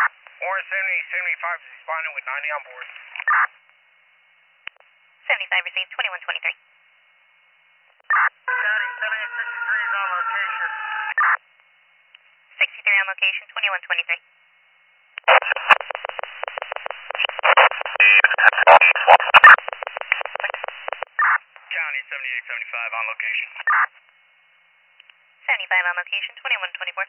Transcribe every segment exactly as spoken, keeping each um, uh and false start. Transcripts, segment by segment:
Warren seventy, seventy-five is responding with ninety on board. seventy-five received, twenty-one twenty-three. County seventy-eight sixty-three is on location. sixty-three on location, twenty-one twenty-three. County seventy-eight seventy-five on location. seventy-five on location, twenty-one twenty-four.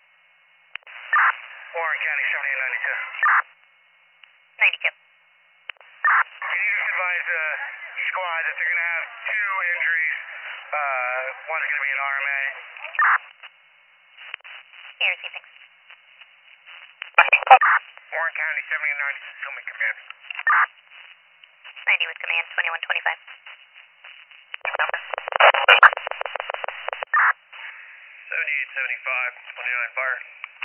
Warren County seventy-eight ninety-two. ninety-two. Can you just advise uh, squad that they're going to have two injuries? Uh, one's going to be an R M A. Here, receive, thanks. Warren County seventy-eight ninety, assuming command. ninety with command, twenty-one twenty-five. seventy-eight seventy-five, twenty-nine fire.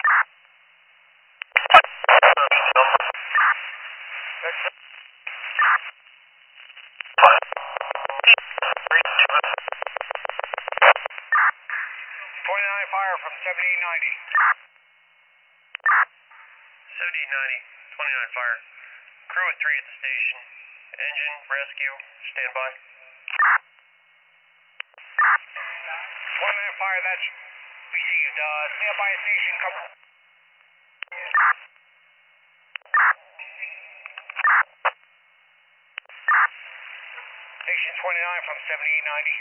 twenty-nine fire from seventy-eight ninety. seventy-eight ninety, twenty-nine fire. Crew at three at the station. Engine, rescue, standby. twenty-nine fire, that's received. Uh, stand by station, cover. Station twenty-nine from seventy-eight ninety.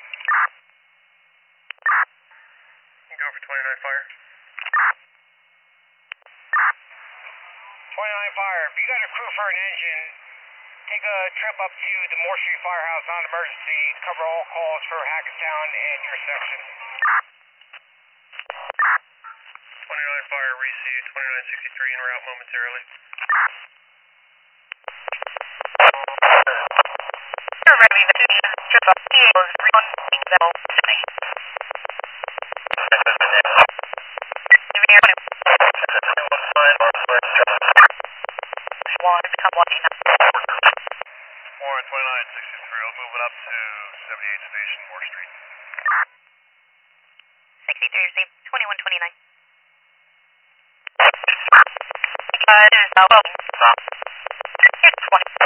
You go for twenty-nine fire. twenty-nine fire, if you got a crew for an engine, take a trip up to the Moore Street Firehouse on emergency, cover all calls for Hackettstown and your section. twenty-nine fire, received, twenty-nine sixty-three en route momentarily. Warren twenty-nine sixty-three, I'll move it up to seventy-eight Station, Moore Street. sixty-three received, twenty-one twenty-nine. Uh, it is, uh, well, uh, it's twenty.